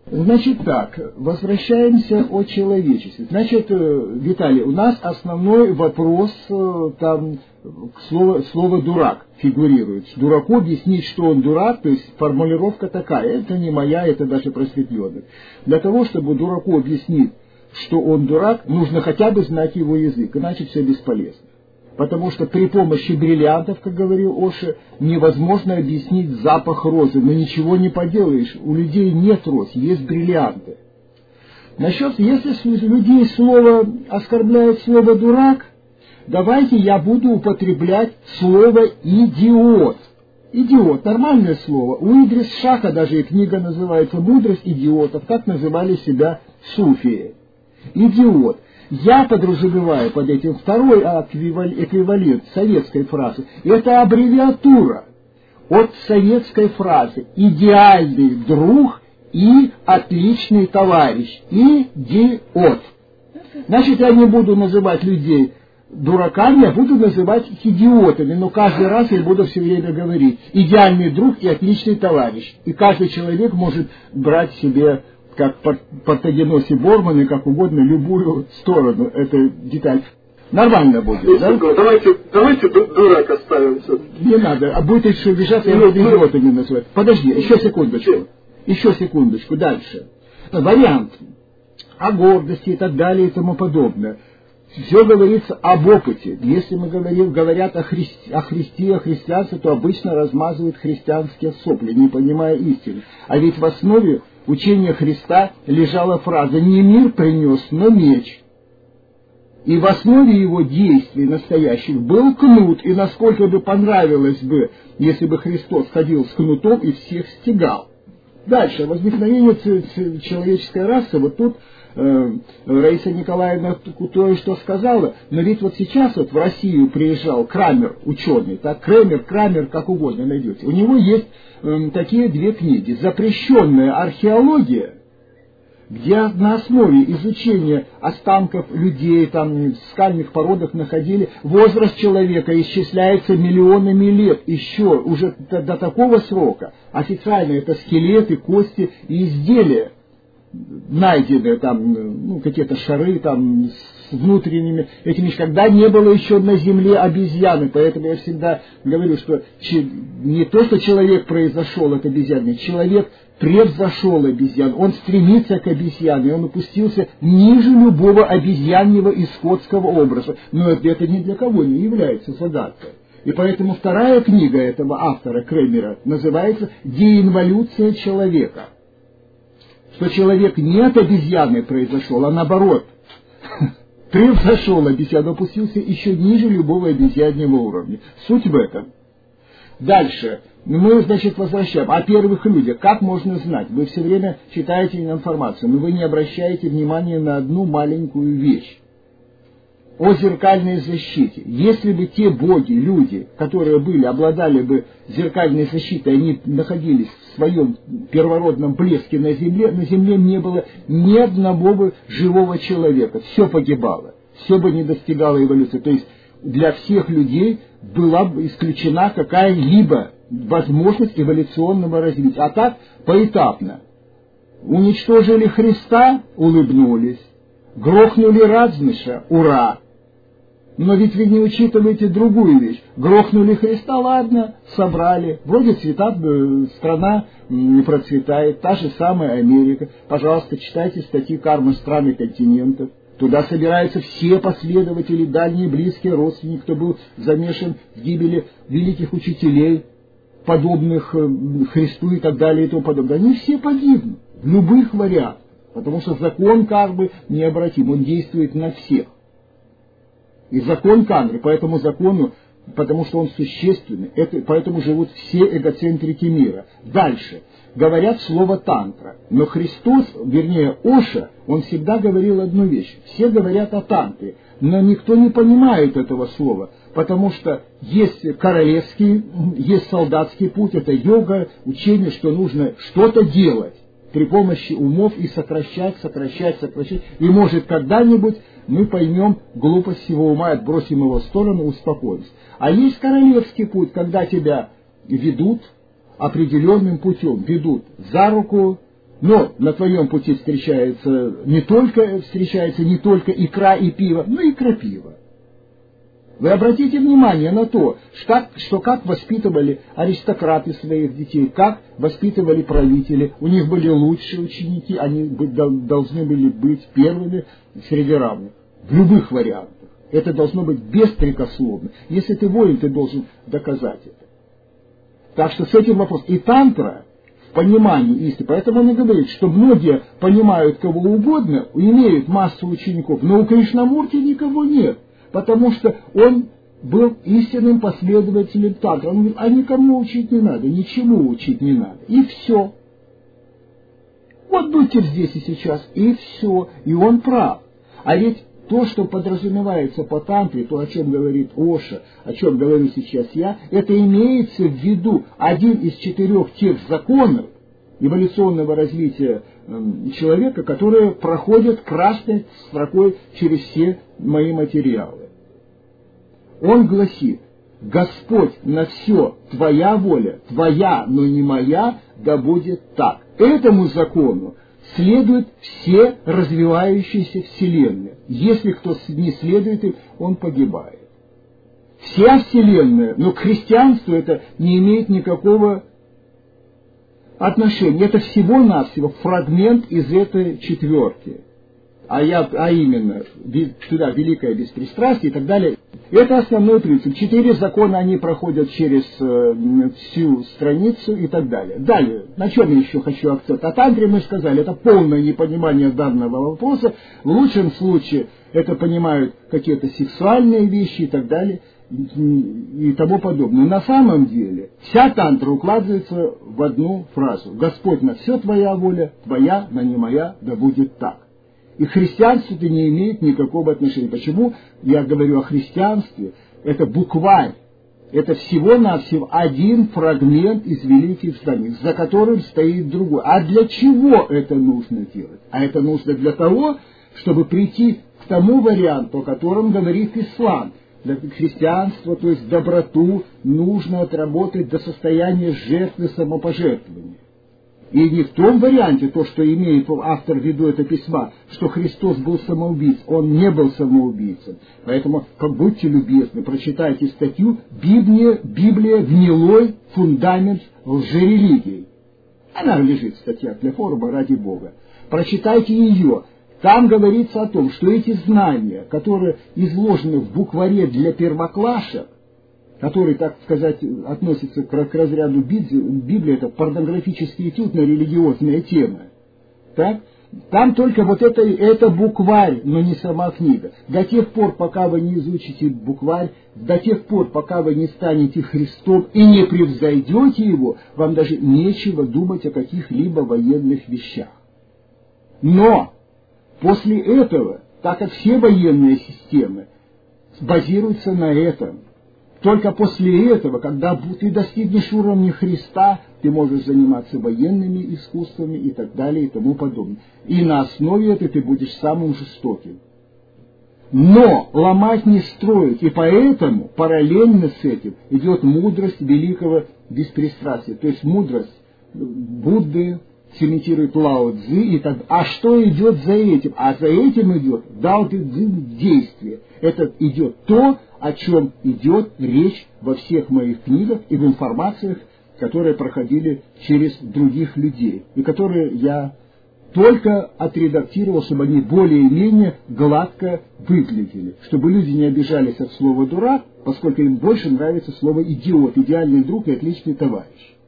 Значит так, возвращаемся о человечестве. Значит, Виталий, у нас основной вопрос, там слово «дурак» фигурирует. Дураку объяснить, что он дурак, то есть формулировка такая, это не моя, это даже просветленных. Для того, чтобы дураку объяснить, что он дурак, нужно хотя бы знать его язык, иначе все бесполезно. Потому что при помощи бриллиантов, как говорил Оша, невозможно объяснить запах розы. Но ничего не поделаешь, у людей нет роз, есть бриллианты. Насчет, если людей слово оскорбляет слово «дурак», давайте я буду употреблять слово «идиот». Идиот, нормальное слово. У Идрис Шаха даже и книга называется «Мудрость идиотов», так называли себя суфии. Идиот. Я подразумеваю под этим второй эквивалент советской фразы. Это аббревиатура от советской фразы «идеальный друг» и «отличный товарищ». Идиот. Значит, я не буду называть людей дураками, я буду называть их идиотами, но каждый раз я буду все время говорить «идеальный друг» и «отличный товарищ». И каждый человек может брать себе, как Портогеноси Борманы, как угодно, любую сторону. Это деталь. Нормально будет, да? Давайте дурак оставим. Не надо, а будет еще обижаться, я буду идиотами называть. Подожди, еще секундочку, дальше. Вариант о гордости и так далее и тому подобное. Все говорится об опыте. Если мы говорят о Христе, о христианстве, то обычно размазывают христианские сопли, не понимая истины. А ведь в основе учения Христа лежала фраза «не мир принес, но меч». И в основе его действий настоящих был кнут, и насколько бы понравилось бы, если бы Христос ходил с кнутом и всех стегал. Дальше, возникновение человеческой расы, вот тут Раиса Николаевна кое-что сказала, но ведь вот сейчас вот в Россию приезжал Крамер, ученый, так, Крамер, как угодно найдете. У него есть такие две книги. «Запрещенная археология», где на основе изучения останков людей, там в скальных породах находили, возраст человека исчисляется миллионами лет, еще уже до такого срока. Официально это скелеты, кости и изделия, найденные там, какие-то шары там с внутренними этими, когда не было еще на земле обезьяны, поэтому я всегда говорю, что не то, что человек произошел от обезьяны, человек превзошел обезьян, он стремится к обезьяне, он опустился ниже любого обезьяньего и скотского образа, но это ни для кого не является загадкой. И поэтому вторая книга этого автора Кремера называется «Деинволюция человека». Что человек не от обезьяны произошел, а наоборот, превзошел обезьяну, опустился еще ниже любого обезьяньего уровня. Суть в этом. Дальше. Мы, значит, возвращаем. О первых людях. Как можно знать? Вы все время читаете информацию, но вы не обращаете внимания на одну маленькую вещь. О зеркальной защите. Если бы те боги, люди, которые обладали бы зеркальной защитой, они находились в своем первородном блеске на земле не было ни одного бы живого человека. Все погибало. Все бы не достигало эволюции. То есть для всех людей была бы исключена какая-либо возможность эволюционного развития. А так поэтапно. Уничтожили Христа, улыбнулись. Грохнули Радзныша, ура. Но ведь вы не учитываете другую вещь. Грохнули Христа, ладно, собрали. Вроде страна не процветает, та же самая Америка. Пожалуйста, читайте статьи «Карма стран и континентов». Туда собираются все последователи, дальние, близкие, родственники, кто был замешан в гибели великих учителей, подобных Христу и так далее и тому подобное. Они все погибнут в любых вариантах, потому что закон необратим, он действует на всех. И закон Кандры, потому что он существенный, поэтому живут все эгоцентрики мира. Дальше. Говорят слово тантра. Но Христос, вернее Оша, он всегда говорил одну вещь. Все говорят о тантре, но никто не понимает этого слова, потому что есть королевский, есть солдатский путь, это йога, учение, что нужно что-то делать при помощи умов и сокращать. И может когда-нибудь мы поймем глупость всего ума, отбросим его в сторону, успокоимся. А есть королевский путь, когда тебя ведут определенным путем, ведут за руку, Но на твоем пути встречается не только икра и пиво, но и крапива. Вы обратите внимание на то, что как воспитывали аристократы своих детей, как воспитывали правители. У них были лучшие ученики, они должны были быть первыми среди равных. В любых вариантах. Это должно быть беспрекословно. Если ты воин, ты должен доказать это. Так что с этим вопросом. И тантра в понимании истины. Поэтому он и говорит, что многие понимают кого угодно, имеют массу учеников, но у Кришнамурти никого нет. Потому что он был истинным последователем тантра. Он говорит, а никому учить не надо, ничему учить не надо. И все. Вот будьте здесь и сейчас, и все. И он прав. А ведь то, что подразумевается по тантре, то, о чем говорит Оша, о чем говорю сейчас я, это имеется в виду один из 4 тех законов эволюционного развития человека, которые проходят красной строкой через все мои материалы. Он гласит: Господь на все, твоя воля, твоя, но не моя, да будет так. Этому закону следуют все развивающиеся вселенные. Если кто не следует им, он погибает. Вся вселенная, но к христианству это не имеет никакого отношения. Это всего-навсего фрагмент из этой 4. А именно, туда великое беспристрастие и так далее. Это основной принцип. 4 закона, они проходят через всю страницу и так далее. Далее, на чем я еще хочу акцент? О тантре мы сказали, это полное непонимание данного вопроса. В лучшем случае это понимают какие-то сексуальные вещи и так далее и тому подобное. На самом деле вся тантра укладывается в одну фразу: Господь на все твоя воля, твоя, но не моя, да будет так. И к христианству-то не имеет никакого отношения. Почему я говорю о христианстве? Это букварь. Это всего-навсего один фрагмент из великих страниц, за которым стоит другой. А для чего это нужно делать? А это нужно для того, чтобы прийти к тому варианту, о котором говорит ислам. Для христианства, то есть доброту, нужно отработать до состояния жертвы самопожертвования. И не в том варианте, то, что имеет автор в виду это письма, что Христос был самоубийцей. Он не был самоубийцей. Поэтому, будьте любезны, прочитайте статью «Библия гнилой фундамент лжерелигии». Она лежит в статьях для форума, ради Бога. Прочитайте ее. Там говорится о том, что эти знания, которые изложены в букваре для первоклашек, который, так сказать, относится к разряду Библии, это порнографический этюд на религиозные темы. Так? Там только вот это букварь, но не сама книга. До тех пор, пока вы не изучите букварь, до тех пор, пока вы не станете Христом и не превзойдете его, вам даже нечего думать о каких-либо военных вещах. Но после этого, так как все военные системы базируются на этом, только после этого, когда ты достигнешь уровня Христа, ты можешь заниматься военными искусствами и так далее и тому подобное. И на основе этой ты будешь самым жестоким. Но ломать не строить, и поэтому параллельно с этим идет мудрость великого беспристрастия. То есть мудрость Будды цементирует Лао Цзы и так. А что идет за этим? А за этим идет Дао Дэ Цзин действие. Это идет то, о чем идет речь во всех моих книгах и в информациях, которые проходили через других людей, и которые я только отредактировал, чтобы они более-менее гладко выглядели, чтобы люди не обижались от слова «дурак», поскольку им больше нравится слово «идиот», идеальный друг и отличный товарищ.